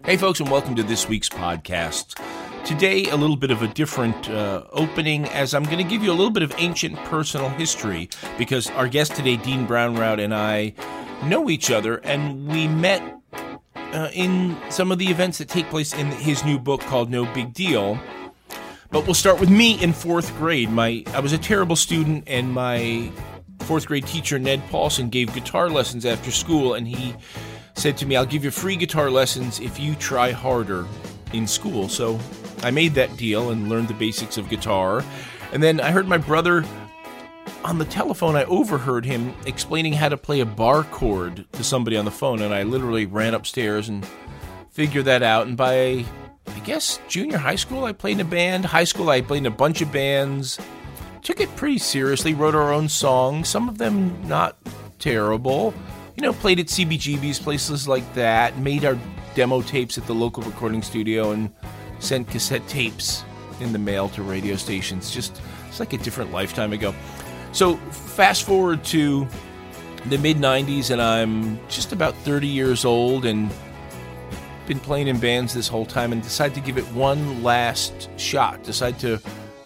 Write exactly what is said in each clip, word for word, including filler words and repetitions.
Hey folks, and welcome to this week's podcast. Today, a little bit of a different uh, opening, as I'm going to give you a little bit of ancient personal history, because our guest today, Dean Brownrout, and I know each other, and we met uh, in some of the events that take place in his new book called No Big Deal. But we'll start with me in fourth grade. My I was a terrible student, and my fourth grade teacher, Ned Paulson, gave guitar lessons after school, and he said to me, I'll give you free guitar lessons if you try harder in school. So I made that deal and learned the basics of guitar. And then I heard my brother on the telephone. I overheard him explaining how to play a bar chord to somebody on the phone, and I literally ran upstairs and figured that out. And by, I guess, junior high school, I played in a band. High school, I played in a bunch of bands. Took it pretty seriously, wrote our own songs, some of them not terrible. You know, played at C B G B's, places like that, made our demo tapes at the local recording studio, and sent cassette tapes in the mail to radio stations. Just, it's like a different lifetime ago. So, fast forward to the mid nineties, and I'm just about thirty years old, and been playing in bands this whole time, and decided to give it one last shot, decided to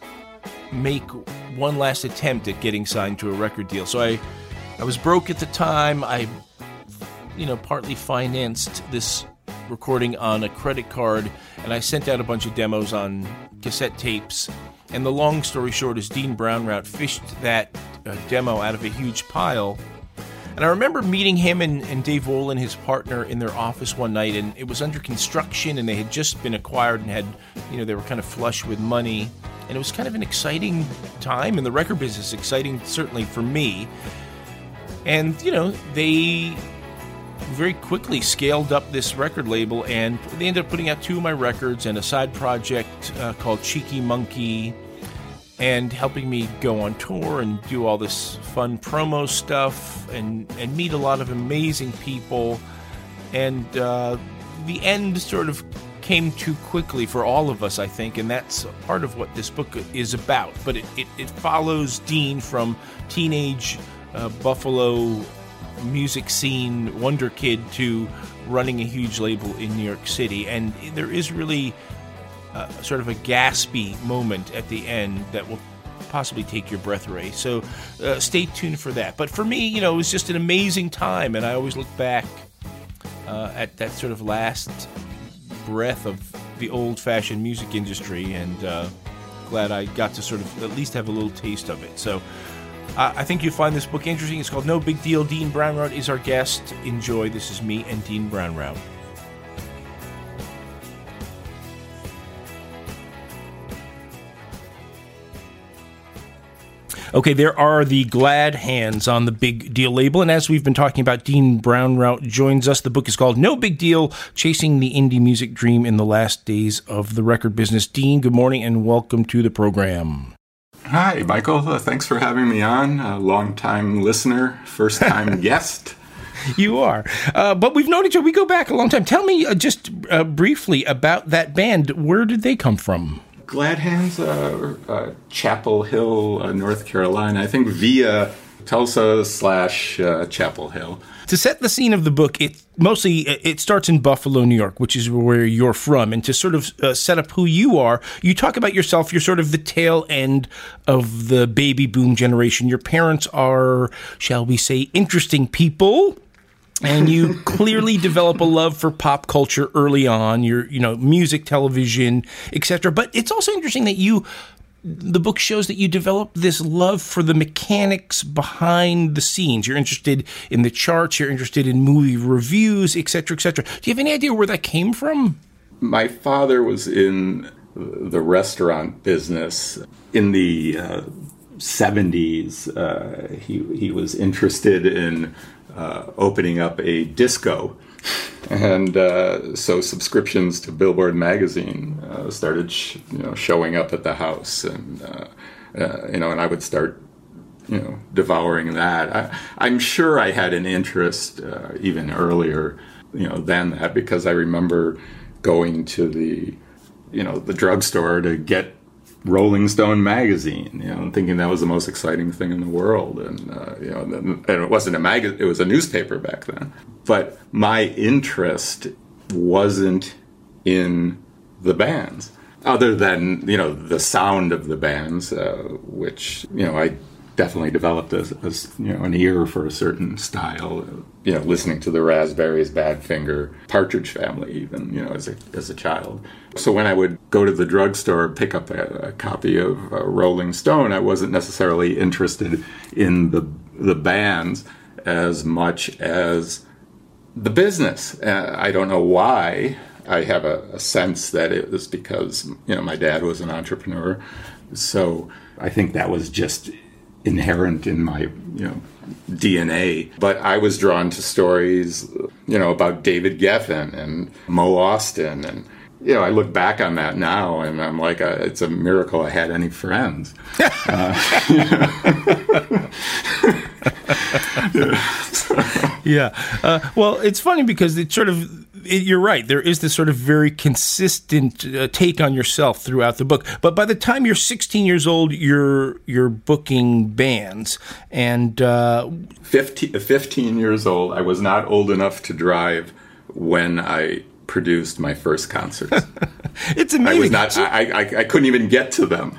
make one last attempt at getting signed to a record deal. So I I was broke at the time. I, you know, partly financed this recording on a credit card, and I sent out a bunch of demos on cassette tapes. And the long story short is Dean Brownrout fished that uh, demo out of a huge pile. And I remember meeting him and, and Dave Wolin, his partner, in their office one night, and it was under construction, and they had just been acquired and had, you know, they were kind of flush with money. And it was kind of an exciting time in the record business, exciting certainly for me. And, you know, they very quickly scaled up this record label, and they ended up putting out two of my records and a side project uh, called Cheeky Monkey, and helping me go on tour and do all this fun promo stuff and, and meet a lot of amazing people. And uh, the end sort of came too quickly for all of us, I think, and that's part of what this book is about. But it, it, it follows Dean from teenage Uh, Buffalo music scene wonder kid to running a huge label in New York City. And there is really uh, sort of a gaspy moment at the end that will possibly take your breath away. So uh, stay tuned for that. But for me, you know, it was just an amazing time, and I always look back uh, at that sort of last breath of the old-fashioned music industry, and uh, glad I got to sort of at least have a little taste of it. So Uh, I think you'll find this book interesting. It's called No Big Deal. Dean Brownrout is our guest. Enjoy. This is me and Dean Brownrout. Okay, there are the glad hands on the Big Deal label, and as we've been talking about, Dean Brownrout joins us. The book is called No Big Deal, Chasing the Indie Music Dream in the Last Days of the Record Business. Dean, good morning, and welcome to the program. Hi, Michael. Uh, thanks for having me on. A long-time listener, first-time guest. You are. Uh, but we've known each other. We go back a long time. Tell me uh, just uh, briefly about that band. Where did they come from? Glad Hands, uh, uh, Chapel Hill, uh, North Carolina. I think via Tulsa slash uh, Chapel Hill. To set the scene of the book, it mostly it starts in Buffalo, New York, which is where you're from. And to sort of uh, set up who you are, you talk about yourself. You're sort of the tail end of the baby boom generation. Your parents are, shall we say, interesting people. And you clearly develop a love for pop culture early on. Your, you know, music, television, et cetera. But it's also interesting that you. The book shows that you develop this love for the mechanics behind the scenes. You're interested in the charts, you're interested in movie reviews, et cetera, et cetera. Do you have any idea where that came from? My father was in the restaurant business in the uh, seventies. Uh, he, he was interested in uh, opening up a disco. And uh, so subscriptions to Billboard magazine uh, started, sh- you know, showing up at the house, and uh, uh, you know, and I would start, you know, devouring that. I, I'm sure I had an interest uh, even earlier, you know, than that, because I remember going to the, you know, the drugstore to get Rolling Stone magazine, you know, and thinking that was the most exciting thing in the world. And, uh, you know, and it wasn't a mag, it was a newspaper back then. But my interest wasn't in the bands, other than, you know, the sound of the bands, uh, which, you know, I definitely developed as, as, you know, an ear for a certain style, you know, listening to the Raspberries, Badfinger, Partridge Family, even, you know, as a as a child. So when I would go to the drugstore, pick up a, a copy of uh, Rolling Stone, I wasn't necessarily interested in the the bands as much as the business. Uh, I don't know why. I have a, a sense that it was because, you know, my dad was an entrepreneur. So I think that was just inherent in my, you know, D N A. But I was drawn to stories, you know, about David Geffen and Mo Austin. And, you know, I look back on that now and I'm like, a, it's a miracle I had any friends. uh, yeah. yeah. Uh, well, it's funny because it's sort of, it, you're right. There is this sort of very consistent uh, take on yourself throughout the book. But by the time you're sixteen years old, you're you're booking bands. And uh, fifteen, fifteen years old, I was not old enough to drive when I produced my first concerts. It's amazing. I was not. I, I I couldn't even get to them.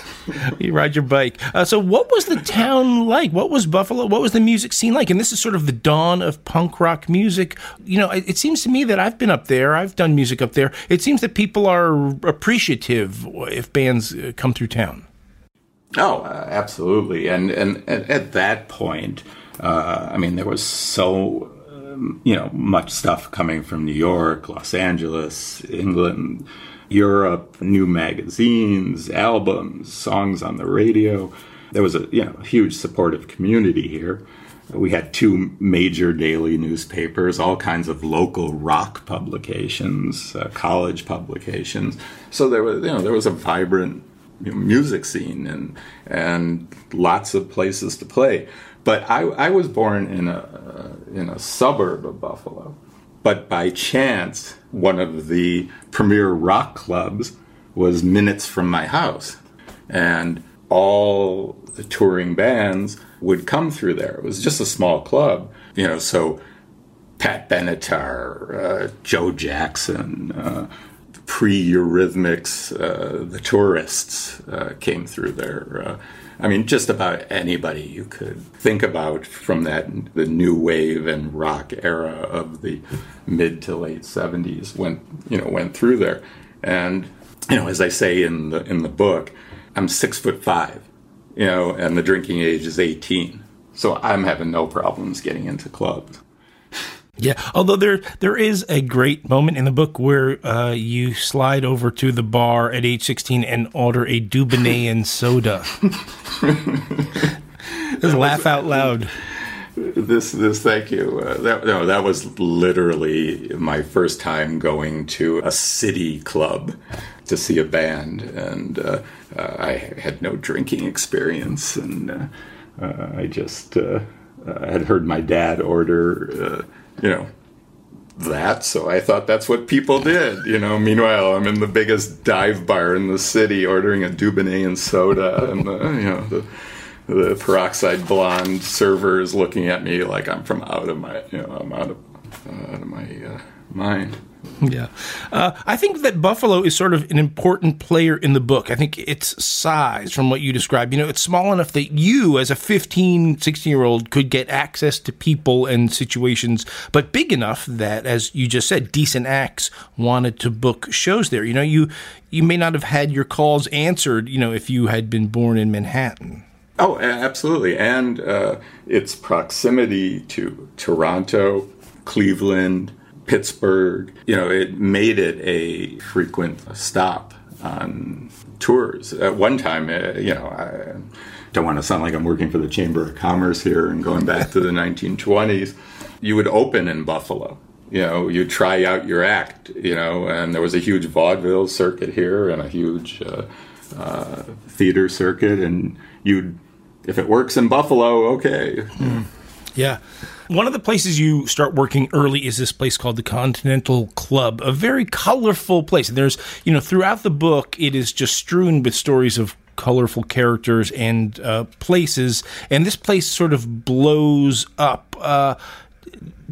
You ride your bike. Uh, so what was the town like? What was Buffalo? What was the music scene like? And this is sort of the dawn of punk rock music. You know, it, it seems to me that I've been up there. I've done music up there. It seems that people are appreciative if bands come through town. Oh, uh, absolutely. And, and and at that point, uh, I mean, there was so, um, you know, much stuff coming from New York, Los Angeles, England, Europe, new magazines, albums, songs on the radio. There was a, you know, huge supportive community here. We had two major daily newspapers, all kinds of local rock publications, uh, college publications. So there was, you know, there was a vibrant, you know, music scene and and lots of places to play. But I, I was born in a uh, in a suburb of Buffalo. But by chance, one of the premier rock clubs was minutes from my house. And all the touring bands would come through there. It was just a small club, you know, so Pat Benatar, uh, Joe Jackson, uh, pre-Eurythmics, uh, the Tourists uh, came through there. Uh, I mean, just about anybody you could think about from that, the new wave and rock era of the mid to late seventies went, you know, went through there. And, you know, as I say in the in the book, I'm six foot five, you know, and the drinking age is eighteen. So I'm having no problems getting into clubs. Yeah, although there there is a great moment in the book where uh, you slide over to the bar at age sixteen and order a Dubonnet and soda. Just laugh out loud. This, this, thank you. Uh, that, no, that was literally my first time going to a city club to see a band, and uh, uh, I had no drinking experience, and uh, uh, I just uh, uh, had heard my dad order. Uh, you know, that, so I thought that's what people did, you know. Meanwhile, I'm in the biggest dive bar in the city ordering a Dubonnet and soda, and the, you know, the the peroxide blonde server is looking at me like I'm from out of my, you know, I'm out of, uh, out of my uh, mind. Yeah. Uh, I think that Buffalo is sort of an important player in the book. I think its size, from what you described, you know, it's small enough that you, as a fifteen, sixteen-year-old, could get access to people and situations, but big enough that, as you just said, decent acts wanted to book shows there. You know, you, you may not have had your calls answered, you know, if you had been born in Manhattan. Oh, absolutely. And uh, its proximity to Toronto, Cleveland, Pittsburgh, you know, it made it a frequent stop on tours. At one time, uh, you know, I don't want to sound like I'm working for the Chamber of Commerce here and going back to the nineteen twenties, you would open in Buffalo. You know, you'd try out your act, you know, and there was a huge vaudeville circuit here and a huge uh, uh, theater circuit, and you'd, if it works in Buffalo, okay. Mm. Yeah. One of the places you start working early is this place called the Continental Club, a very colorful place. And there's, you know, throughout the book, it is just strewn with stories of colorful characters and uh, places. And this place sort of blows up. Uh,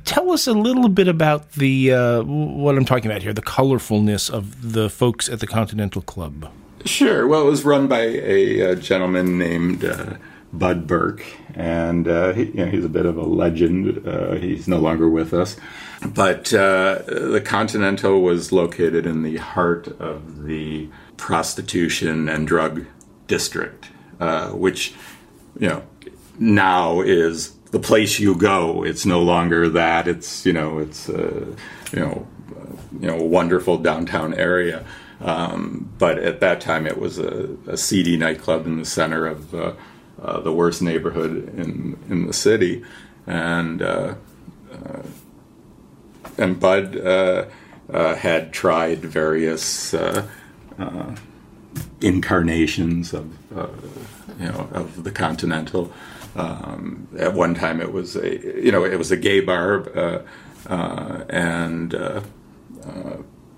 tell us a little bit about the uh, what I'm talking about here, the colorfulness of the folks at the Continental Club. Sure. Well, it was run by a, a gentleman named uh, Bud Burke, and uh, he, you know, he's a bit of a legend. Uh, he's no longer with us. But uh, the Continental was located in the heart of the prostitution and drug district, uh, which, you know, now is the place you go. It's no longer that. It's, you know, it's, uh, you know, uh, you know, a wonderful downtown area. Um, but at that time, it was a, a seedy nightclub in the center of uh, uh, the worst neighborhood in in the city, and uh, uh, and Bud uh, uh, had tried various uh, uh, incarnations of uh, you know of the Continental. Um, at one time, it was a you know it was a gay bar, uh, uh, and uh, uh,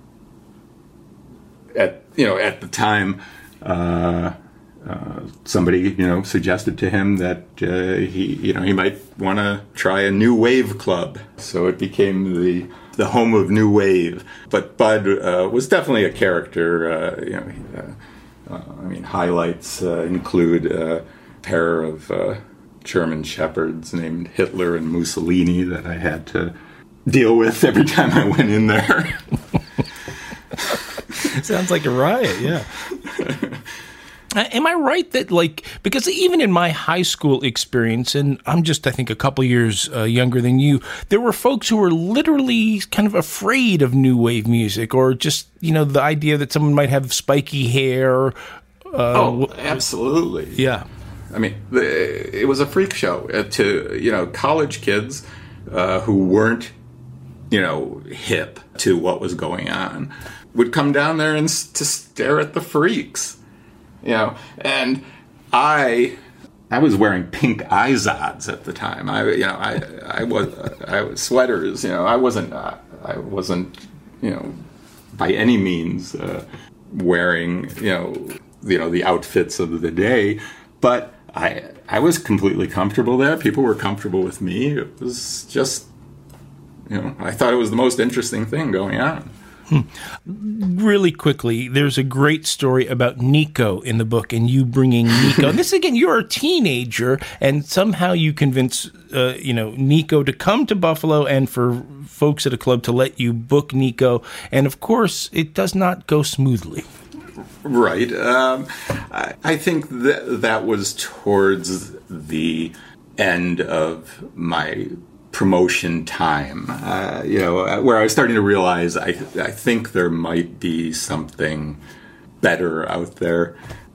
at you know at the time, uh, uh, somebody you know suggested to him that uh, he you know he might want to try a new wave club. So it became the the home of new wave. But Bud uh, was definitely a character. Uh, you know, uh, uh, I mean, highlights uh, include a pair of Uh, German shepherds named Hitler and Mussolini that I had to deal with every time I went in there. Sounds like a riot, yeah. Uh, am I right that, like, because even in my high school experience, and I'm just, I think, a couple years uh, younger than you, there were folks who were literally kind of afraid of new wave music, or just, you know, the idea that someone might have spiky hair. Uh, oh, absolutely. Yeah. I mean, it was a freak show to, you know, college kids uh, who weren't, you know, hip to what was going on would come down there and s- to stare at the freaks, you know. And I, I was wearing pink Izods at the time. I, you know, I, I was, I was sweaters. You know, I wasn't, uh, I wasn't, you know, by any means uh, wearing, you know, you know, the outfits of the day, but I I was completely comfortable there. People were comfortable with me. It was just, you know, I thought it was the most interesting thing going on. Hmm. Really quickly, there's a great story about Nico in the book, and you bringing Nico. And this, again, you're a teenager, and somehow you convince, uh, you know, Nico to come to Buffalo, and for folks at a club to let you book Nico. And of course, it does not go smoothly. Right. Um, I, I think that that was towards the end of my promotion time, uh, you know, where I was starting to realize I, I think there might be something better out there.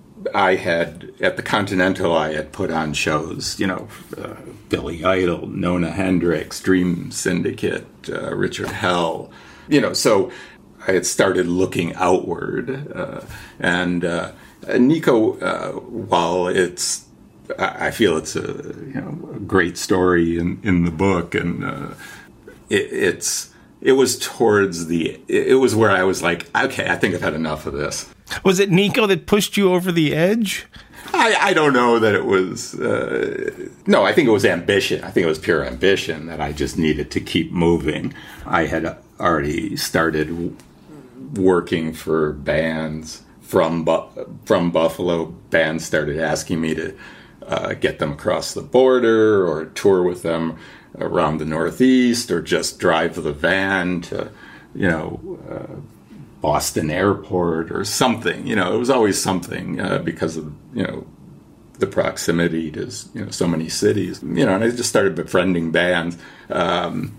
I had, at the Continental, I had put on shows, you know, uh, Billy Idol, Nona Hendrix, Dream Syndicate, uh, Richard Hell, you know, so I had started looking outward, uh, and uh, Nico, uh, while it's, I feel it's a you know a great story in, in the book, and uh, it, it's it was towards the it was where I was like, okay, I think I've had enough of this. Was it Nico that pushed you over the edge? I, I don't know that it was. Uh, no, I think it was ambition. I think it was pure ambition that I just needed to keep moving. I had already started working for bands from Bu- from Buffalo. Bands started asking me to uh, get them across the border or tour with them around the Northeast, or just drive the van to, you know, uh, Boston Airport or something. You know, it was always something uh, because of, you know, the proximity to, you know, so many cities. You know, and I just started befriending bands. Um,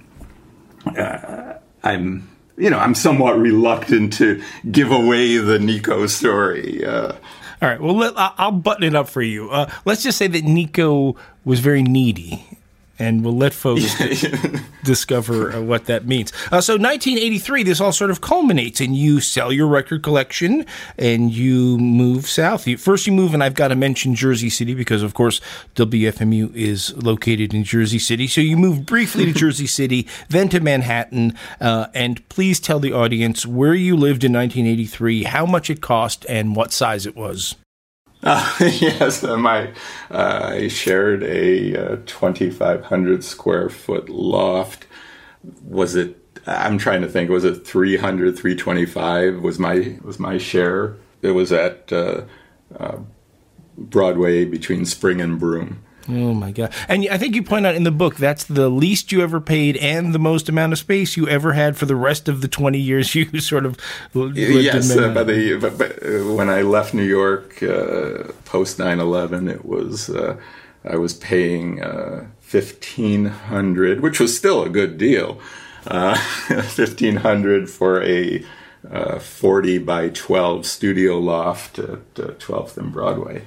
uh, I'm... You know, I'm somewhat reluctant to give away the Nico story. Uh, All right. Well, let, I'll button it up for you. Uh, let's just say that Nico was very needy, and we'll let folks discover uh, what that means. Uh, so nineteen eighty-three, this all sort of culminates, and you sell your record collection, and you move south. You, first you move, and I've got to mention Jersey City, because, of course, W F M U is located in Jersey City. So you move briefly to Jersey City, then to Manhattan, uh, and please tell the audience where you lived in nineteen eighty-three, how much it cost, and what size it was. Uh, yes, uh, my uh, I shared a uh, twenty-five hundred square foot loft was it, I'm trying to think, was it three hundred, three twenty-five was my was my share? It was at uh, uh, Broadway between Spring and Broome. Oh, my God. And I think you point out in the book that's the least you ever paid and the most amount of space you ever had for the rest of the twenty years you sort of lived yes, in uh, but, the, but, but when I left New York uh, post nine eleven, it was uh, I was paying uh, fifteen hundred dollars, which was still a good deal. Uh, fifteen hundred dollars for a uh, forty by twelve studio loft at uh, twelfth and Broadway.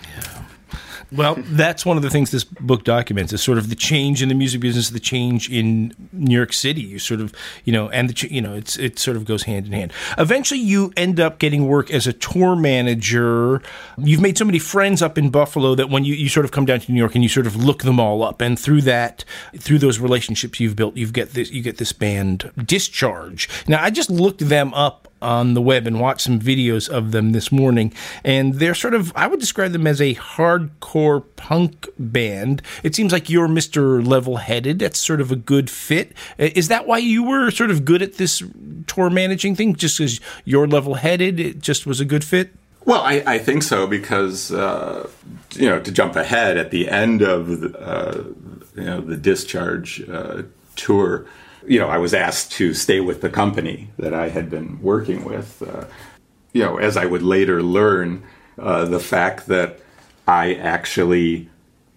Well, that's one of the things this book documents is sort of the change in the music business, the change in New York City. You sort of, you know, and the, you know, it's it sort of goes hand in hand. Eventually, you end up getting work as a tour manager. You've made so many friends up in Buffalo that when you, you sort of come down to New York and you sort of look them all up, and through that, through those relationships you've built, you get this, you get this band Discharge. Now, I just looked them up on the web and watched some videos of them this morning, and they're sort of, I would describe them as a hardcore punk band. It seems like you're Mister Level-Headed. That's sort of a good fit. Is that why you were sort of good at this tour managing thing? Just because you're level-headed, it just was a good fit? Well, I, I think so because, uh, you know, to jump ahead, at the end of, the, uh, you know, the Discharge uh, tour, you know, I was asked to stay with the company that I had been working with. Uh, you know, as I would later learn, uh, the fact that I actually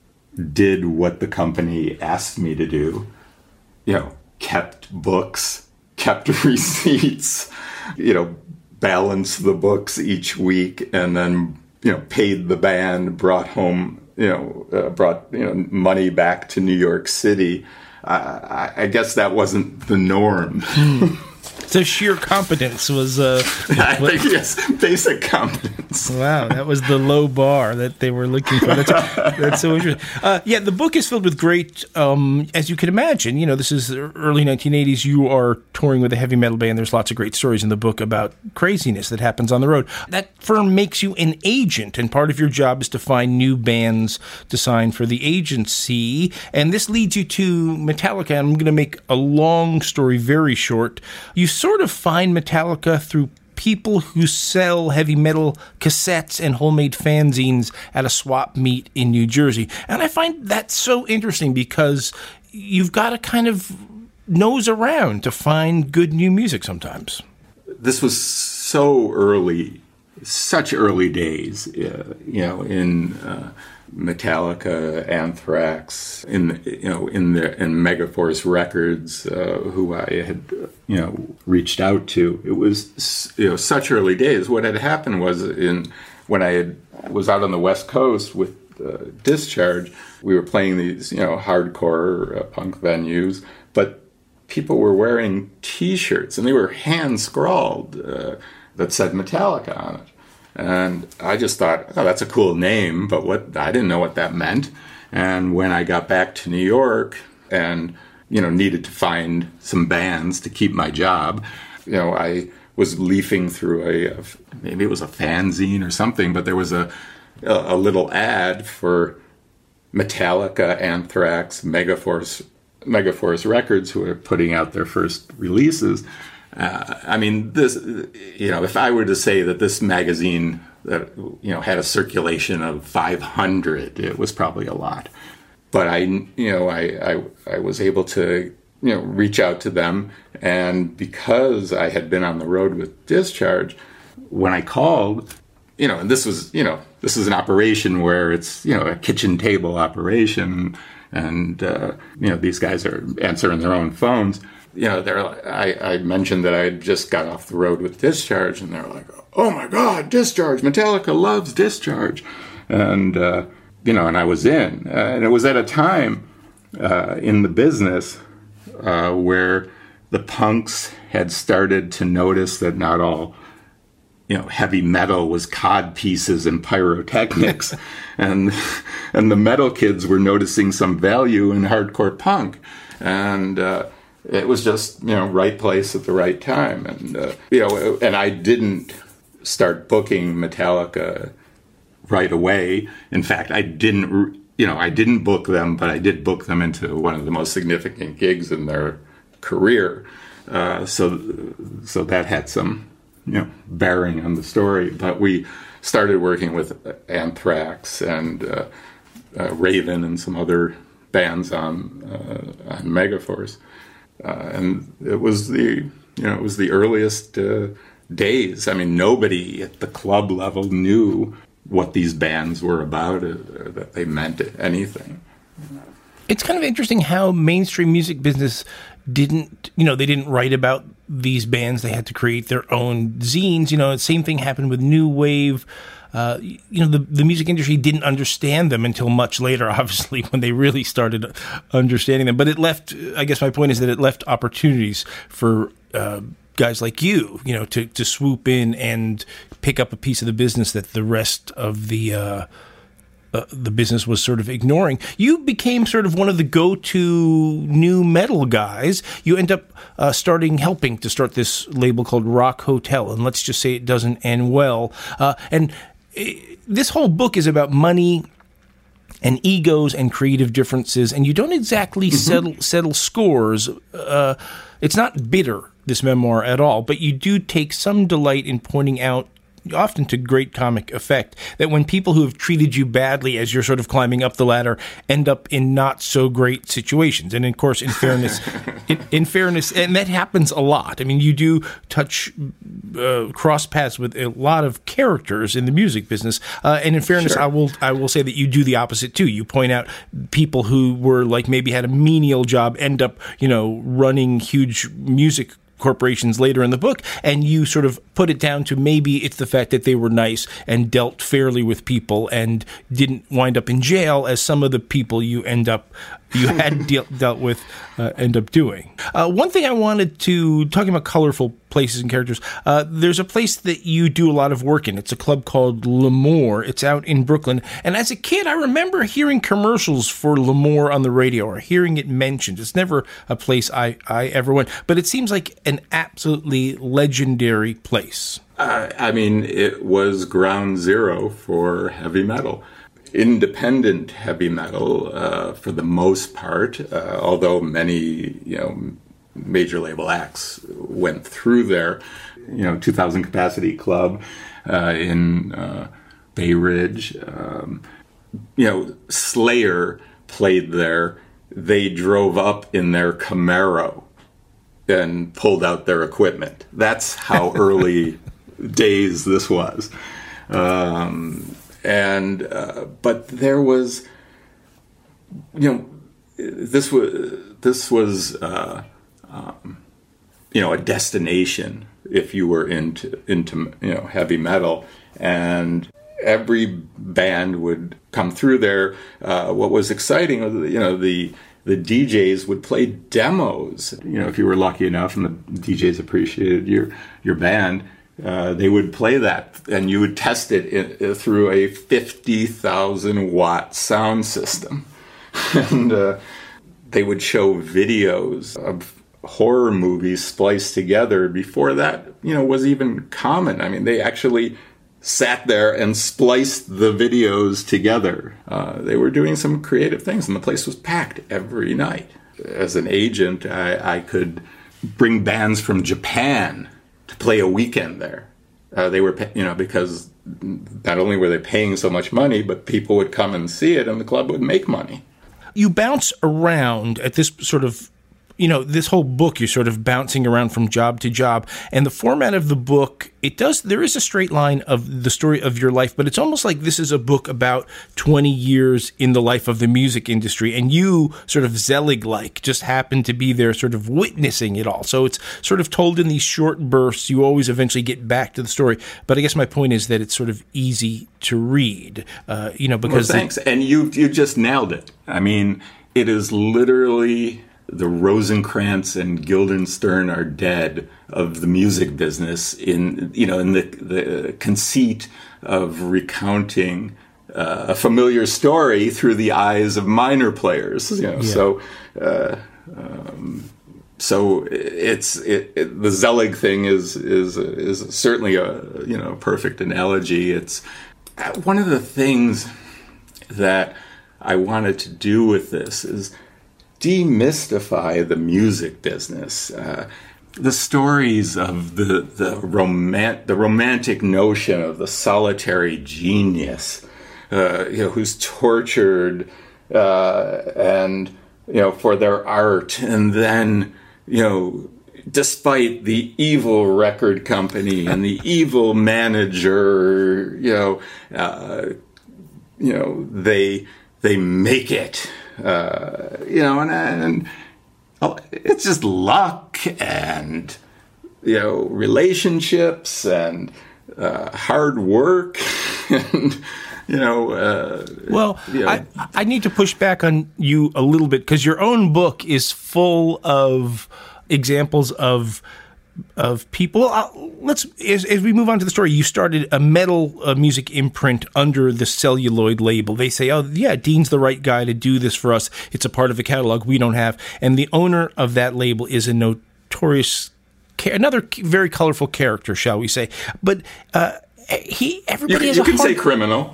did what the company asked me to do, you know, kept books, kept receipts, you know, balanced the books each week, and then, you know, paid the band, brought home, you know, uh, brought, you know, money back to New York City. I, I guess that wasn't the norm. So sheer competence was... Uh, I think, yes, basic competence. Wow, that was the low bar that they were looking for. That's, that's so interesting. Uh, yeah, the book is filled with great, um, as you can imagine, you know, this is early nineteen eighties. You are touring with a heavy metal band. There's lots of great stories in the book about craziness that happens on the road. That firm makes you an agent, and part of your job is to find new bands to sign for the agency. And this leads you to Metallica. I'm going to make a long story very short. You sort of find Metallica through people who sell heavy metal cassettes and homemade fanzines at a swap meet in New Jersey. And I find that so interesting because you've got to kind of nose around to find good new music sometimes. This was so early, such early days, uh, you know, in uh, Metallica, Anthrax, in you know, in the in Megaforce Records, uh, who I had you know reached out to. It was you know such early days. What had happened was in when I had, was out on the West Coast with uh, Discharge, we were playing these you know hardcore uh, punk venues, but people were wearing T-shirts and they were hand scrawled uh, that said Metallica on it. And I just thought, oh, that's a cool name, but what I didn't know what that meant. And when I got back to New York and, you know, needed to find some bands to keep my job, you know, I was leafing through a, a maybe it was a fanzine or something, but there was a, a, a little ad for Metallica, Anthrax, Megaforce, Megaforce Records, who are putting out their first releases. Uh, I mean, this, you know, if I were to say that this magazine, that you know, had a circulation of five hundred, it was probably a lot. But I, you know, I, I, I was able to, you know, reach out to them. And because I had been on the road with Discharge, when I called, you know, and this was, you know, this is an operation where it's, you know, a kitchen table operation. And, uh, you know, these guys are answering their own phones. You know, they're. I, I mentioned that I had just got off the road with Discharge, and they're like, "Oh my God, Discharge! Metallica loves Discharge," and uh, you know, and I was in, uh, and it was at a time uh, in the business uh, where the punks had started to notice that not all, you know, heavy metal was cod pieces and pyrotechnics, and and the metal kids were noticing some value in hardcore punk, and. Uh, It was just, you know, right place at the right time. And, uh, you know, and I didn't start booking Metallica right away. In fact, I didn't, you know, I didn't book them, but I did book them into one of the most significant gigs in their career. Uh, so so that had some, you know, bearing on the story. But we started working with Anthrax and uh, uh, Raven and some other bands on uh, on Megaforce, uh, and it was the you know it was the earliest uh, days. I mean, nobody at the club level knew what these bands were about, or that they meant anything. It's kind of interesting how mainstream music business didn't, you know, they didn't write about these bands. They had to create their own zines. You know, the same thing happened with New Wave. Uh, you know, the, the music industry didn't understand them until much later, obviously, when they really started understanding them. But it left, I guess my point is that it left opportunities for uh, guys like you, you know, to, to swoop in and pick up a piece of the business that the rest of the uh, uh, the business was sort of ignoring. You became sort of one of the go-to new metal guys. You end up uh, starting, helping to start this label called Rock Hotel, and let's just say it doesn't end well. Uh, and it, this whole book is about money and egos and creative differences, and you don't exactly mm-hmm. settle settle scores. Uh, it's not bitter, this memoir, at all, but you do take some delight in pointing out, often to great comic effect, that when people who have treated you badly as you're sort of climbing up the ladder end up in not so great situations. And of course, in fairness, in, in fairness, and that happens a lot. I mean, you do touch uh, cross paths with a lot of characters in the music business. Uh, and in fairness, sure. I will I will say that you do the opposite too. You point out people who were like maybe had a menial job end up, you know, running huge music corporations later in the book, and you sort of put it down to maybe it's the fact that they were nice and dealt fairly with people and didn't wind up in jail as some of the people you end up you had deal, dealt with uh, end up doing. Uh, one thing I wanted to, talking about colorful places and characters, uh, there's a place that you do a lot of work in. It's a club called L'Amour. It's out in Brooklyn. And as a kid, I remember hearing commercials for L'Amour on the radio or hearing it mentioned. It's never a place I, I ever went, but it seems like an absolutely legendary place. Uh, I mean, it was ground zero for heavy metal. Independent heavy metal, uh, for the most part, uh, although many, you know, major label acts went through there. You know, two thousand capacity club uh, in uh, Bay Ridge. Um, you know, Slayer played there. They drove up in their Camaro and pulled out their equipment. That's how early days this was. Um, And, uh, but there was, you know, this was, this was, uh, um, you know, a destination if you were into, into, you know, heavy metal, and every band would come through there. Uh, what was exciting was, you know, the, the D Js would play demos. You know, if you were lucky enough and the D Js appreciated your, your band, Uh, they would play that, and you would test it in, uh, through a fifty thousand watt sound system. and uh, they would show videos of horror movies spliced together before that, you know, was even common. I mean, they actually sat there and spliced the videos together. Uh, they were doing some creative things, and the place was packed every night. As an agent, I, I could bring bands from Japan to play a weekend there. Uh, they were, you know, because not only were they paying so much money, but people would come and see it, and the club would make money. You bounce around at this sort of, you know, this whole book, you're sort of bouncing around from job to job. And the format of the book, it does, there is a straight line of the story of your life, but it's almost like this is a book about twenty years in the life of the music industry. And you, sort of Zelig-like, just happen to be there sort of witnessing it all. So it's sort of told in these short bursts. You always eventually get back to the story. But I guess my point is that it's sort of easy to read, uh, you know, because... Well, thanks. It, and you you just nailed it. I mean, it is literally... the Rosencrantz and Guildenstern are dead of the music business, in, you know, in the, the conceit of recounting uh, a familiar story through the eyes of minor players. You know, yeah. so uh, um, so it's it, it, the Zelig thing is is is certainly a you know perfect analogy. It's one of the things that I wanted to do with this is demystify the music business. Uh, the stories of the the romant the romantic notion of the solitary genius, uh, you know, who's tortured uh, and you know for their art, and then you know, despite the evil record company and the evil manager, you know, uh, you know, they they make it, uh, you know, and, and oh, it's just luck and you know relationships and uh, hard work and. You know, uh, well, you know. I, I need to push back on you a little bit because your own book is full of examples of of people. Uh, let's as, as we move on to the story. You started a metal uh, music imprint under the Celluloid label. They say, "Oh, yeah, Dean's the right guy to do this for us. It's a part of a catalog we don't have." And the owner of that label is a notorious, another very colorful character, shall we say? But. Uh, He, everybody you, has you a can hard... say criminal.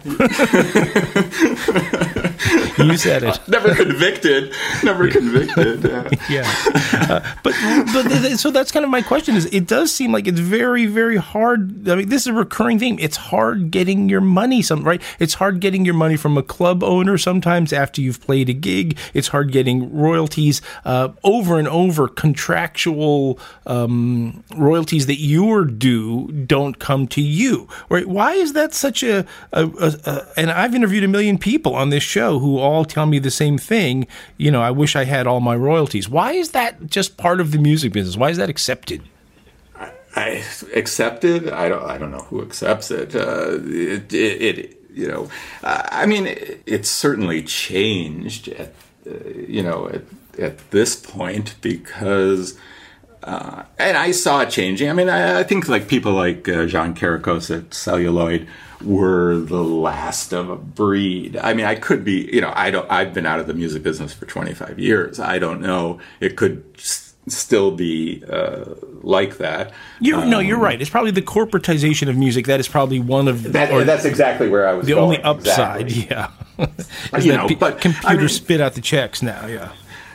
You said it. Never convicted. Never convicted. Uh. Yeah. Uh, but, but th- so that's kind of my question is, it does seem like it's very, very hard. I mean, this is a recurring theme. It's hard getting your money, some right? It's hard getting your money from a club owner sometimes after you've played a gig. It's hard getting royalties uh, over and over. Contractual um, royalties that you're due don't come to you. Right? Why is that such a, a, a, a? And I've interviewed a million people on this show who all tell me the same thing. You know, I wish I had all my royalties. Why is that just part of the music business? Why is that accepted? I, I accepted. I don't. I don't know who accepts it. Uh, it, it, it. You know. Uh, I mean, it, it's certainly changed. At uh, you know, at, at this point because. Uh, and I saw it changing. I mean, I, I think like people like uh, Jean Caracos at Celluloid were the last of a breed. I mean, I could be, you know, I don't. I've been out of the music business for twenty-five years. I don't know. It could s- still be uh, like that. You um, no, you're right. It's probably the corporatization of music that is probably one of that. or That's exactly where I was. The going. only upside, exactly. yeah. is you that know, pe- but computers I mean, spit out the checks now. Yeah.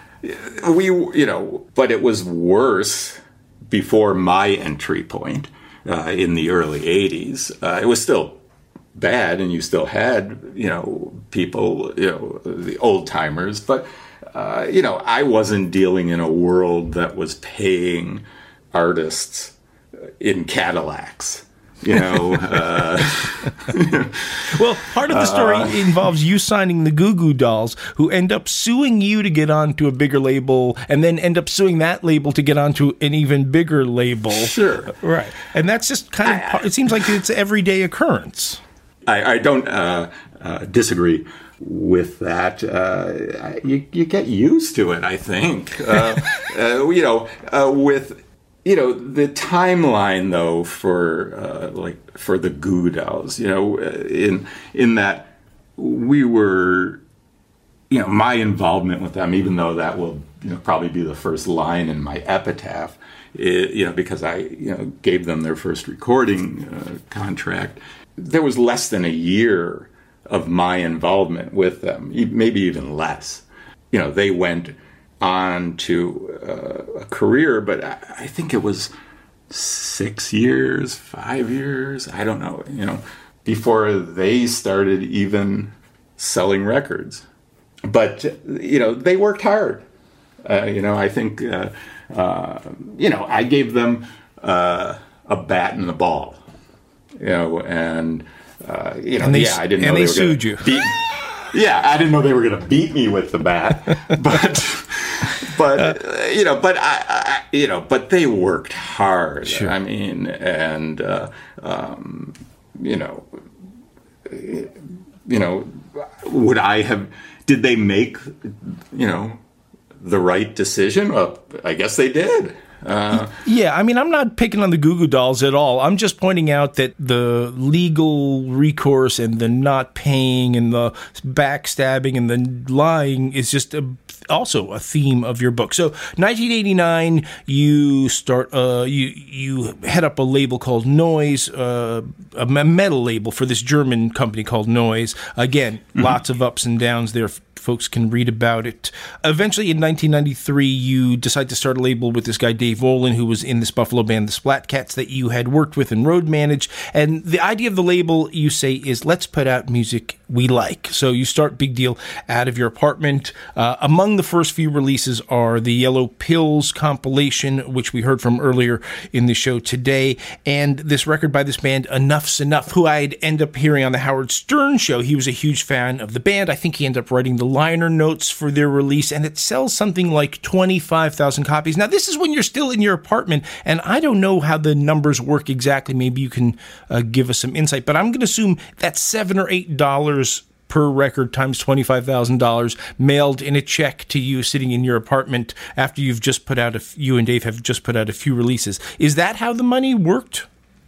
We, you know, but it was worse before my entry point uh, in the early eighties. Uh, it was still bad, and you still had, you know, people, you know, the old timers. But, uh, you know, I wasn't dealing in a world that was paying artists in Cadillacs. You know, uh, well, part of the story uh, involves you signing the Goo Goo Dolls, who end up suing you to get onto a bigger label, and then end up suing that label to get onto an even bigger label. Sure, right, and that's just kind of. I, it seems like it's an everyday occurrence. I, I don't uh, uh, disagree with that. Uh, you, you get used to it, I think. Uh, uh, you know, uh, with. You know, the timeline, though, for uh, like for the Goo Dolls, you know, in in that we were, you know, my involvement with them, even though that will, you know, probably be the first line in my epitaph, it, you know, because I, you know, gave them their first recording uh, contract. There was less than a year of my involvement with them, maybe even less. You know, they went on to uh, a career, but I, I think it was six years, five years, I don't know, you know, before they started even selling records. But, you know, they worked hard. Uh, you know, I think, uh, uh, you know, I gave them uh, a bat and a ball, you know, and, uh, you know, and they, yeah, I didn't know and they, they were sued you. Beat, yeah, I didn't know they were going to beat me with the bat, but... But uh, you know, but I, I, you know, but they worked hard. Sure. I mean, and uh, um, you know, you know, would I have? Did they make, you know, the right decision? Well, I guess they did. Uh, yeah, I mean, I'm not picking on the Goo Goo Dolls at all. I'm just pointing out that the legal recourse and the not paying and the backstabbing and the lying is just a, also a theme of your book. So nineteen eighty-nine, you start, uh, you you head up a label called Noise, uh, a metal label for this German company called Noise. Again, mm-hmm. lots of ups and downs there. Folks can read about it. Eventually, in nineteen ninety-three, you decide to start a label with this guy, Dave Olin, who was in this Buffalo band, the Splat Cats, that you had worked with and road managed. And the idea of the label, you say, is let's put out music we like. So you start Big Deal out of your apartment. Uh, among the first few releases are the Yellow Pills compilation, which we heard from earlier in the show today, and this record by this band, Enough's Enough, who I'd end up hearing on the Howard Stern show. He was a huge fan of the band. I think he ended up writing the liner notes for their release, and it sells something like twenty-five thousand copies. Now, this is when you're still in your apartment, and I don't know how the numbers work exactly. Maybe you can uh, give us some insight, but I'm going to assume that's seven or eight dollars per record times twenty-five thousand dollars mailed in a check to you sitting in your apartment after you've just put out, a, you and Dave have just put out a few releases. Is that how the money worked?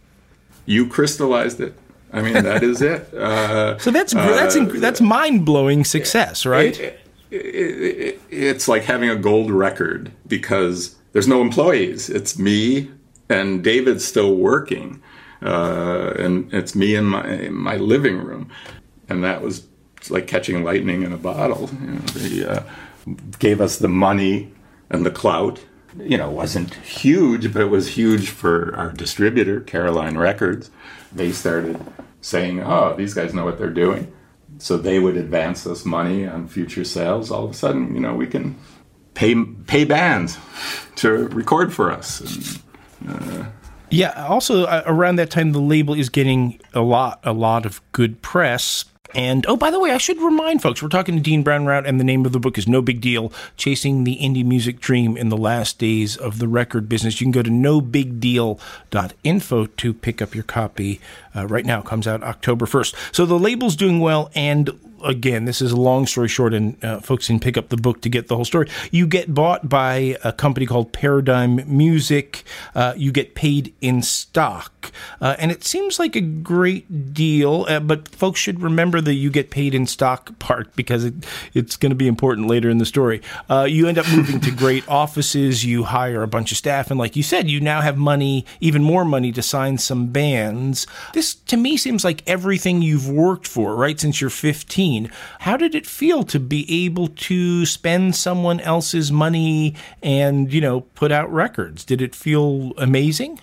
You crystallized it. I mean, that is it. Uh, so that's that's uh, that's mind-blowing success, right? It, it, it, it's like having a gold record because there's no employees. It's me and David's still working, uh, and it's me in my in my living room, and that was like catching lightning in a bottle. You know, they uh, gave us the money and the clout. You know, it wasn't huge, but it was huge for our distributor, Caroline Records. They started saying, oh, these guys know what they're doing. So they would advance us money on future sales. All of a sudden, you know, we can pay pay bands to record for us. And, uh, yeah, also uh, around that time, the label is getting a lot, a lot of good press. And, oh, by the way, I should remind folks, we're talking to Dean Brownrout, and the name of the book is No Big Deal, Chasing the Indie Music Dream in the Last Days of the Record Business. You can go to no big deal dot info to pick up your copy. Uh, right now, it comes out October first. So the label's doing well, and again, this is a long story short, and uh, folks can pick up the book to get the whole story. You get bought by a company called Paradigm Music. Uh, you get paid in stock. Uh, and it seems like a great deal, uh, but folks should remember the you get paid in stock part because it, it's going to be important later in the story. Uh, you end up moving to great offices. You hire a bunch of staff. And like you said, you now have money, even more money, to sign some bands. This, to me, seems like everything you've worked for, right, since you're fifteen. How did it feel to be able to spend someone else's money and, you know, put out records? Did it feel amazing?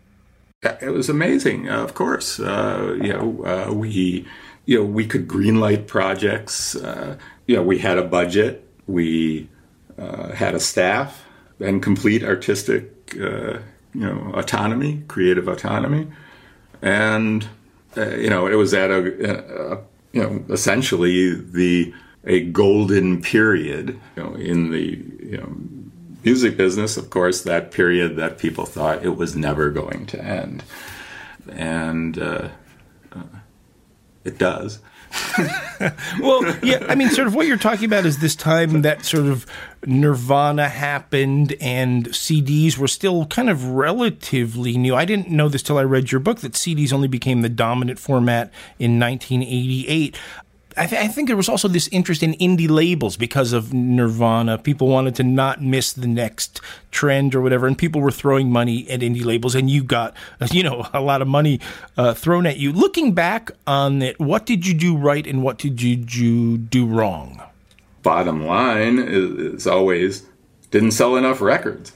It was amazing, uh, of course. Uh, you know, uh, we, you know, we could greenlight projects. Uh, you know, we had a budget. We uh, had a staff and complete artistic, uh, you know, autonomy, creative autonomy, and uh, you know, it was at a, a you know, essentially the a golden period, you know, in the you know music business. Of course, that period that people thought it was never going to end, and uh, uh, it does. Well, yeah, I mean, sort of what you're talking about is this time that sort of Nirvana happened and C Ds were still kind of relatively new. I didn't know this till I read your book, that C Ds only became the dominant format in nineteen eighty-eight. I, th- I think there was also this interest in indie labels because of Nirvana. People wanted to not miss the next trend or whatever, and people were throwing money at indie labels, and you got, you know, a lot of money uh, thrown at you. Looking back on it, what did you do right and what did you, you do wrong? Bottom line is, is always didn't sell enough records.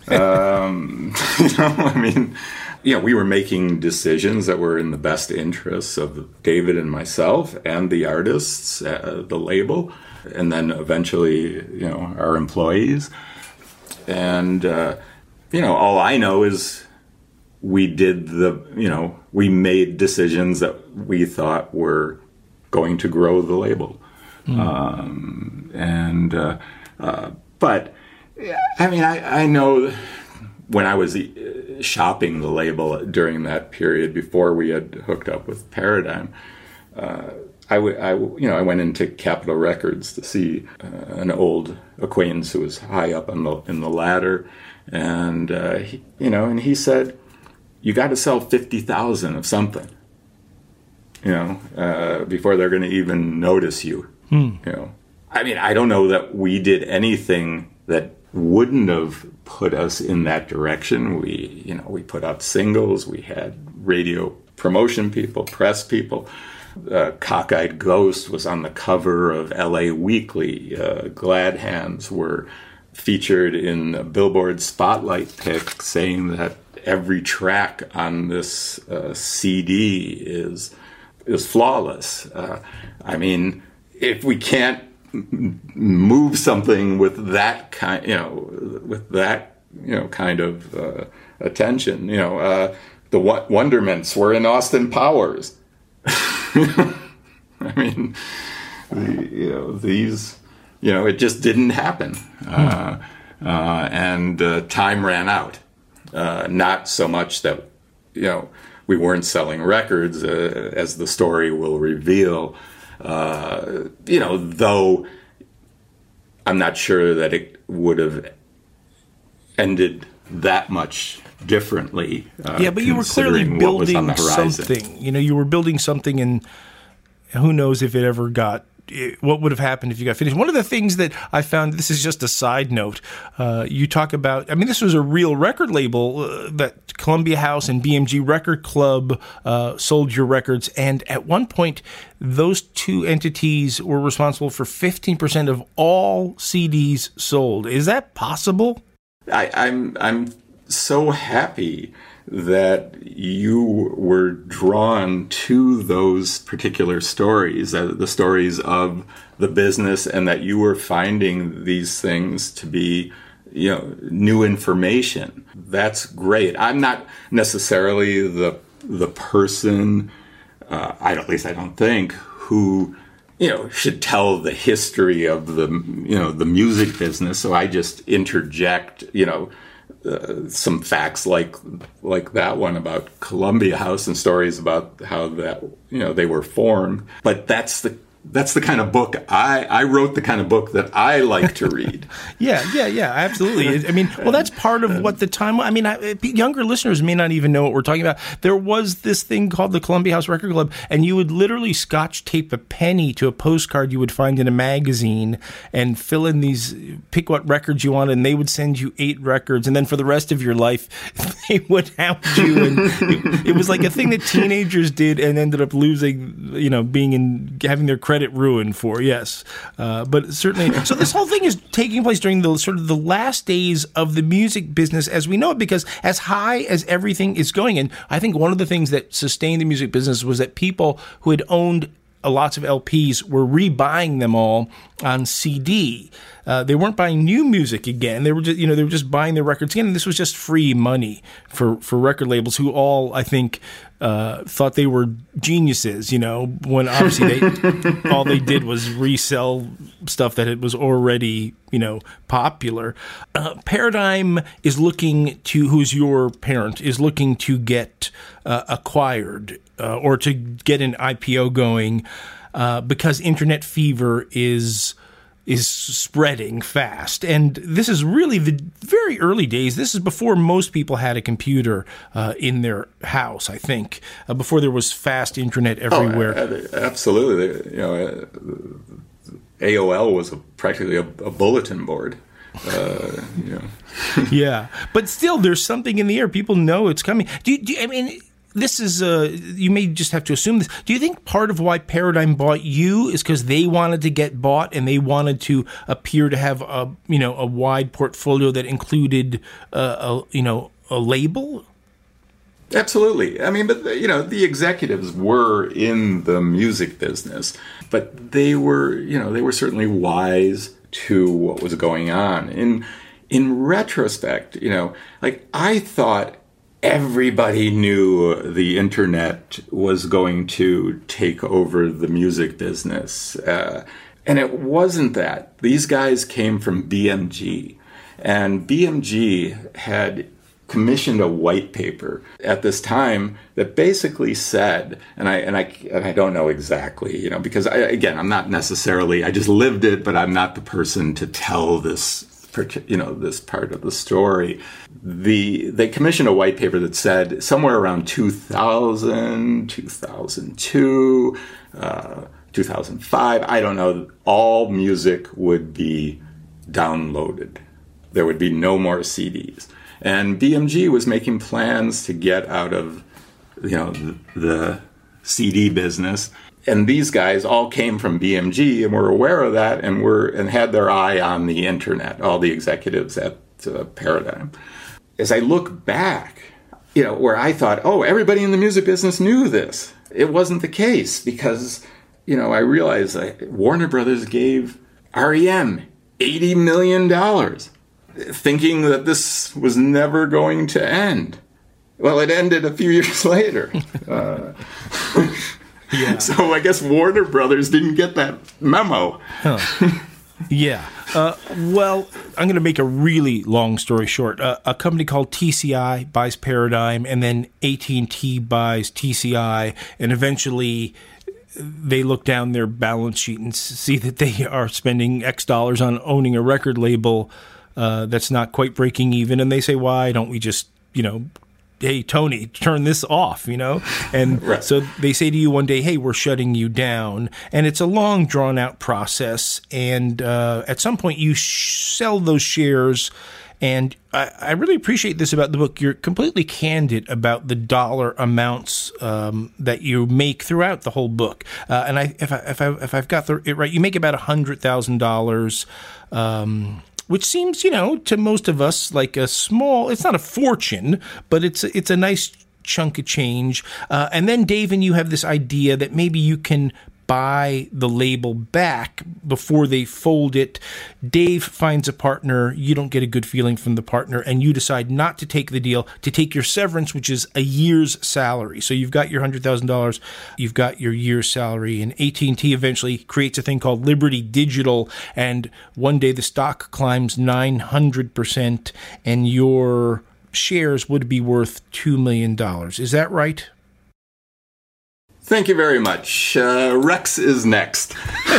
Um, you know, I mean... You know, we were making decisions that were in the best interests of David and myself and the artists, uh, the label, and then eventually, you know, our employees. And, uh, you know, all I know is we did the, you know, we made decisions that we thought were going to grow the label. Mm. Um, and, uh, uh, but, I mean, I, I know... When I was shopping the label during that period before we had hooked up with Paradigm, uh, I, w- I w- you know I went into Capitol Records to see uh, an old acquaintance who was high up on the, in the ladder, and uh, he, you know, and he said, "You got to sell fifty thousand of something, you know, uh, before they're going to even notice you." Hmm. You know, I mean, I don't know that we did anything that wouldn't have put us in that direction. We, you know, we put out singles. We had radio promotion people, press people. Uh, Cockeyed Ghost was on the cover of L A Weekly. Uh, Glad Hands were featured in a Billboard Spotlight pick saying that every track on this uh, C D is is flawless. Uh, I mean, if we can't move something with that kind, you know, with that, you know, kind of uh, attention, you know, uh, the Wonderments were in Austin Powers. I mean, the, you know, these, you know, it just didn't happen. Uh, uh, and uh, time ran out. Uh, not so much that, you know, we weren't selling records, uh, as the story will reveal. Uh, you know, though I'm not sure that it would have ended that much differently. Uh, yeah, but you were clearly building something. You know, you were building something, and who knows if it ever got, what would have happened if you got finished. One of the things that I found, this is just a side note, uh, you talk about, I mean, this was a real record label uh, that Columbia House and B M G Record Club uh, sold your records, and at one point, those two entities were responsible for fifteen percent of all C Ds sold. Is that possible? I, I'm I'm so happy that you were drawn to those particular stories, uh, the stories of the business, and that you were finding these things to be, you know, new information. That's great. I'm not necessarily the the person, uh, I at least I don't think, who, you know, should tell the history of the, you know, the music business. So I just interject, you know, uh, some facts like like that one about Columbia House and stories about how that, you know, they were formed. But that's the that's the kind of book I, I wrote, the kind of book that I like to read. yeah, yeah, yeah, absolutely. I mean, well, that's part of what the time, I mean, I, younger listeners may not even know what we're talking about. There was this thing called the Columbia House Record Club, and you would literally scotch tape a penny to a postcard you would find in a magazine and fill in these, pick what records you wanted, and they would send you eight records, and then for the rest of your life, they would hound you. And it, it was like a thing that teenagers did and ended up losing, you know, being in, having their credit ruined for, yes. Uh, but certainly, so this whole thing is taking place during the sort of the last days of the music business as we know it, because as high as everything is going, and I think one of the things that sustained the music business was that people who had owned lots of L Ps were rebuying them all on C D. Uh, they weren't buying new music again. They were just, you know, they were just buying their records again. And this was just free money for, for record labels who all, I think, uh, thought they were geniuses, you know, when obviously they, all they did was resell stuff that it was already, you know, popular. Uh, Paradigm is looking to, who's your parent, is looking to get uh, acquired uh, or to get an I P O going uh, because internet fever is is spreading fast. And this is really the very early days. This is before most people had a computer uh, in their house, I think, uh, before there was fast internet everywhere. Oh, absolutely. You know, A O L was a, practically a, a bulletin board. Uh, you know. Yeah, but still, there's something in the air. People know it's coming. Do you, do you, I mean, this is, uh, you may just have to assume this. Do you think part of why Paradigm bought you is because they wanted to get bought and they wanted to appear to have a, you know, a wide portfolio that included, uh, a, you know, a label? Absolutely. I mean, but, you know, the executives were in the music business, but they were, you know, they were certainly wise to what was going on. In, in retrospect, you know, like I thought everybody knew the internet was going to take over the music business. Uh, and it wasn't that. These guys came from B M G. And B M G had commissioned a white paper at this time that basically said, and I and I and I don't know exactly, you know, because I, again, I'm not necessarily, I just lived it, but I'm not the person to tell this, you know, this part of the story. The they commissioned a white paper that said somewhere around two thousand, two thousand two, uh, two thousand five, I don't know, all music would be downloaded. There would be no more C Ds. And B M G was making plans to get out of, you know, the, the C D business. And these guys all came from B M G and were aware of that and were and had their eye on the internet, all the executives at uh, Paradigm. As I look back, you know, where I thought, oh, everybody in the music business knew this. It wasn't the case because, you know, I realized that Warner Brothers gave R E M eighty million dollars, thinking that this was never going to end. Well, it ended a few years later. Uh, yeah. So I guess Warner Brothers didn't get that memo. Huh. Yeah. Uh, well, I'm going to make a really long story short. Uh, a company called T C I buys Paradigm, and then A T and T buys T C I, and eventually they look down their balance sheet and see that they are spending X dollars on owning a record label uh, that's not quite breaking even, and they say, why don't we just, you know, hey, Tony, turn this off, you know? And right. So they say to you one day, hey, we're shutting you down. And it's a long, drawn-out process. And uh, at some point, you sh- sell those shares. And I, I really appreciate this about the book. You're completely candid about the dollar amounts um, that you make throughout the whole book. Uh, and I, if, I, if, I, if I've got the, it right, you make about one hundred thousand dollars. Um Which seems, you know, to most of us like a small, it's not a fortune, but it's it's a nice chunk of change. Uh, and then, Dave, and you have this idea that maybe you can buy the label back before they fold it. Dave finds a partner. You don't get a good feeling from the partner, and you decide not to take the deal, to take your severance, which is a year's salary. So you've got your one hundred thousand dollars, you've got your year's salary, and A T and T eventually creates a thing called Liberty Digital, and one day the stock climbs nine hundred percent, and your shares would be worth two million dollars. Is that right? Thank you very much. Uh, Rex is next.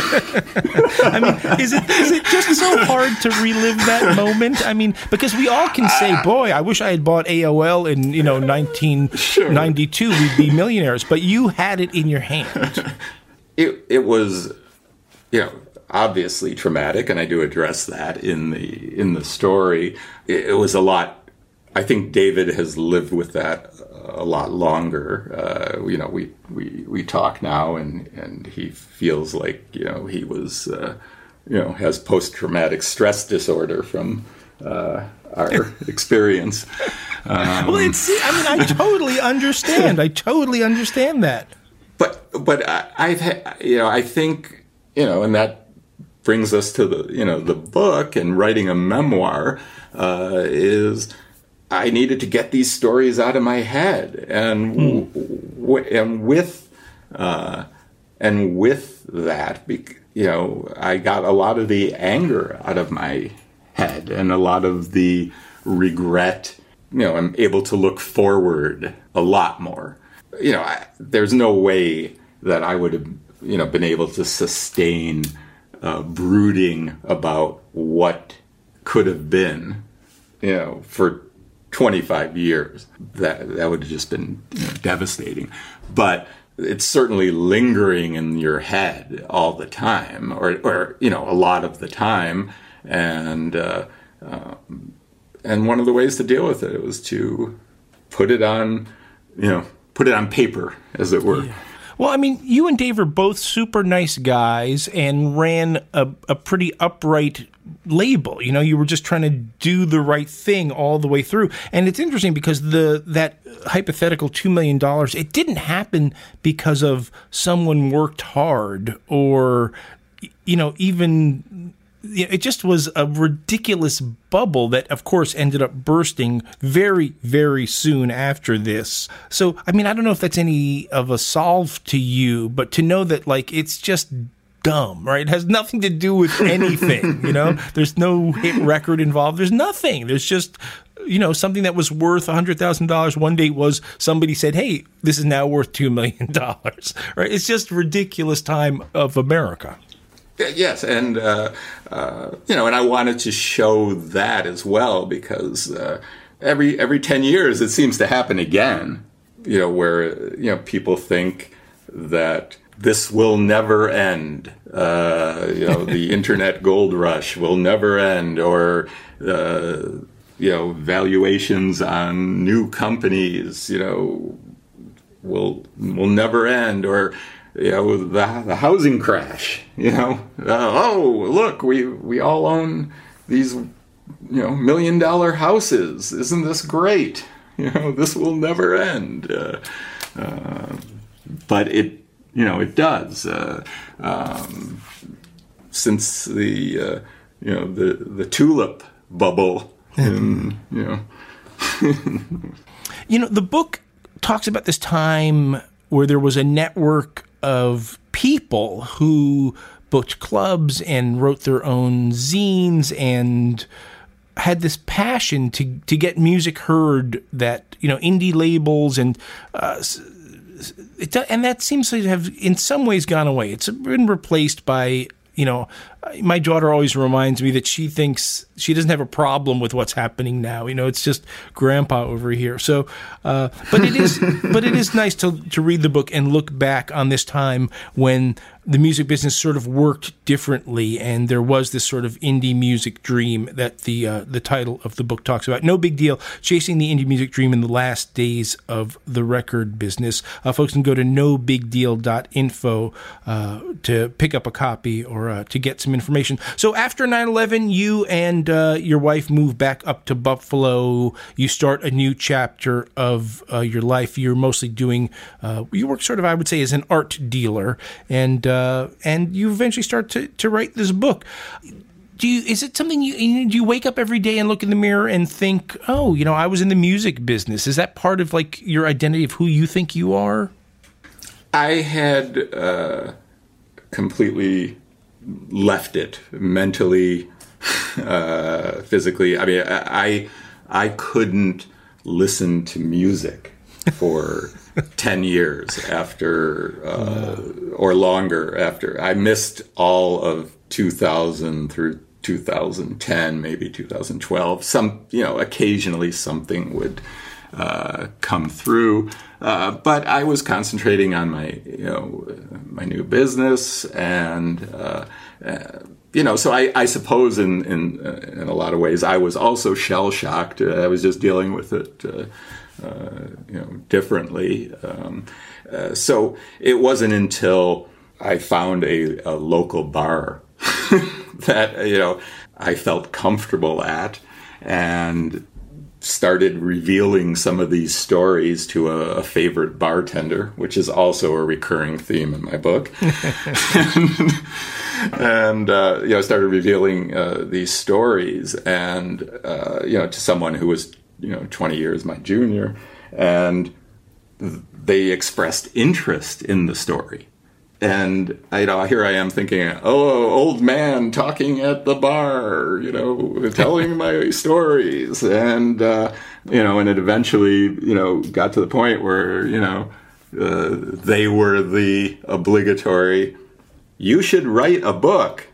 I mean, is it is it just so hard to relive that moment? I mean, because we all can say, boy, I wish I had bought A O L in, you know, nineteen ninety-two. Sure. We'd be millionaires. But you had it in your hand. It it was, you know, obviously traumatic, and I do address that in the in the story. It, it was a lot. I think David has lived with that a lot longer. Uh, you know, we, we, we talk now, and, and he feels like, you know, he was, uh, you know, has post-traumatic stress disorder from uh, our experience. Um, well, it's, I mean, I totally understand. I totally understand that. But, but I, I've, ha- you know, I think, you know, and that brings us to the, you know, the book and writing a memoir uh, is, I needed to get these stories out of my head, and mm. w- and with uh, and with that, you know, I got a lot of the anger out of my head, and a lot of the regret. You know, I'm able to look forward a lot more. You know, I, there's no way that I would have, you know, been able to sustain uh, brooding about what could have been, you know, for twenty-five years. That that would have just been, you know, devastating. But it's certainly lingering in your head all the time, or, or you know, a lot of the time. And uh, um, and one of the ways to deal with it was to put it on, you know, put it on paper, as it were. Yeah. Well, I mean, you and Dave are both super nice guys and ran a, a pretty upright label. You know, you were just trying to do the right thing all the way through. And it's interesting because the that hypothetical two million dollars, it didn't happen because of someone worked hard or, you know, even... It just was a ridiculous bubble that, of course, ended up bursting very, very soon after this. So, I mean, I don't know if that's any of a solve to you, but to know that, like, it's just dumb, right? It has nothing to do with anything, you know? There's no hit record involved. There's nothing. There's just, you know, something that was worth one hundred thousand dollars one day was somebody said, hey, this is now worth two million dollars, right? It's just a ridiculous time of America. Yes, and, uh, uh, you know, and I wanted to show that as well, because uh, every every ten years it seems to happen again, you know, where, you know, people think that this will never end. Uh, you know, the internet gold rush will never end, or uh, you know, valuations on new companies, you know, will will never end, or you know, the the housing crash. You know, uh, oh look, we we all own these, you know, million dollar houses. Isn't this great? You know, this will never end. Uh, uh, but it. You know, it does. Uh, um, since the uh, you know the the tulip bubble, in, you know. You know, the book talks about this time where there was a network of people who booked clubs and wrote their own zines and had this passion to to get music heard. That, you know, indie labels and. Uh, It, and that seems to have, in some ways, gone away. It's been replaced by, you know, my daughter always reminds me that she thinks she doesn't have a problem with what's happening now. You know, it's just grandpa over here. So, uh, but it is, but it is nice to to read the book and look back on this time when the music business sort of worked differently, and there was this sort of indie music dream that the uh, the title of the book talks about. No Big Deal: Chasing the Indie Music Dream in the Last Days of the Record Business. Uh, folks can go to no big deal dot info uh, to pick up a copy or uh, to get some information. So after nine eleven, you and uh, your wife move back up to Buffalo. You start a new chapter of uh, your life. You're mostly doing, uh, you work sort of, I would say, as an art dealer, and uh, and you eventually start to, to write this book. Do you, is it something you, do you wake up every day and look in the mirror and think, oh, you know, I was in the music business? Is that part of like your identity of who you think you are? I had uh, completely left it mentally, uh, physically. I mean, I I couldn't listen to music for ten years after, uh, or longer after. I missed all of two thousand through two thousand ten, maybe two thousand twelve. Some, you know, occasionally something would uh, come through, uh, but I was concentrating on my, you know, my new business, and uh, uh, you know, so I, I suppose in in uh, in a lot of ways I was also shell shocked. Uh, I was just dealing with it, uh, uh, you know, differently. Um, uh, so it wasn't until I found a, a local bar that, you know, I felt comfortable at, and started revealing some of these stories to a, a favorite bartender, which is also a recurring theme in my book. and and uh, you know, started revealing uh, these stories, and uh, you know, to someone who was, you know, twenty years my junior, and they expressed interest in the story. And, you know, here I am thinking, oh, old man talking at the bar, you know, telling my stories. And, uh, you know, and it eventually, you know, got to the point where, you know, uh, they were the obligatory, you should write a book.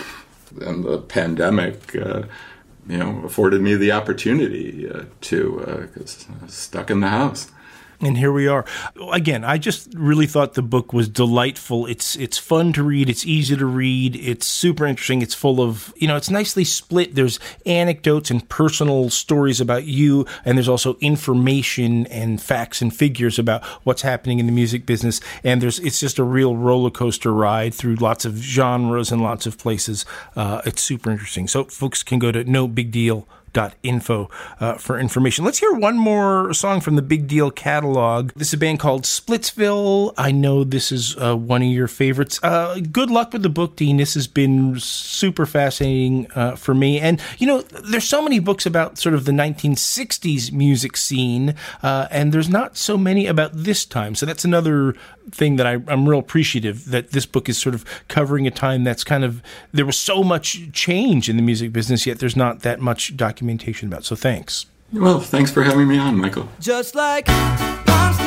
And the pandemic, uh, you know, afforded me the opportunity uh, to, because uh, I was stuck in the house. And here we are. Again, I just really thought the book was delightful. It's it's fun to read. It's easy to read. It's super interesting. It's full of, you know, it's nicely split. There's anecdotes and personal stories about you, and there's also information and facts and figures about what's happening in the music business. And there's it's just a real roller coaster ride through lots of genres and lots of places. Uh, it's super interesting. So folks can go to no big deal dot info uh, for information. Let's hear one more song from the Big Deal catalog. This is a band called Splitsville. I know this is uh, one of your favorites. Uh, good luck with the book, Dean. This has been super fascinating uh, for me. And, you know, there's so many books about sort of the nineteen sixties music scene, uh, and there's not so many about this time. So that's another thing that I, I'm real appreciative that this book is sort of covering a time that's kind of, there was so much change in the music business, yet there's not that much documentation about. So thanks. Well, thanks for having me on, Michael. Just like Palm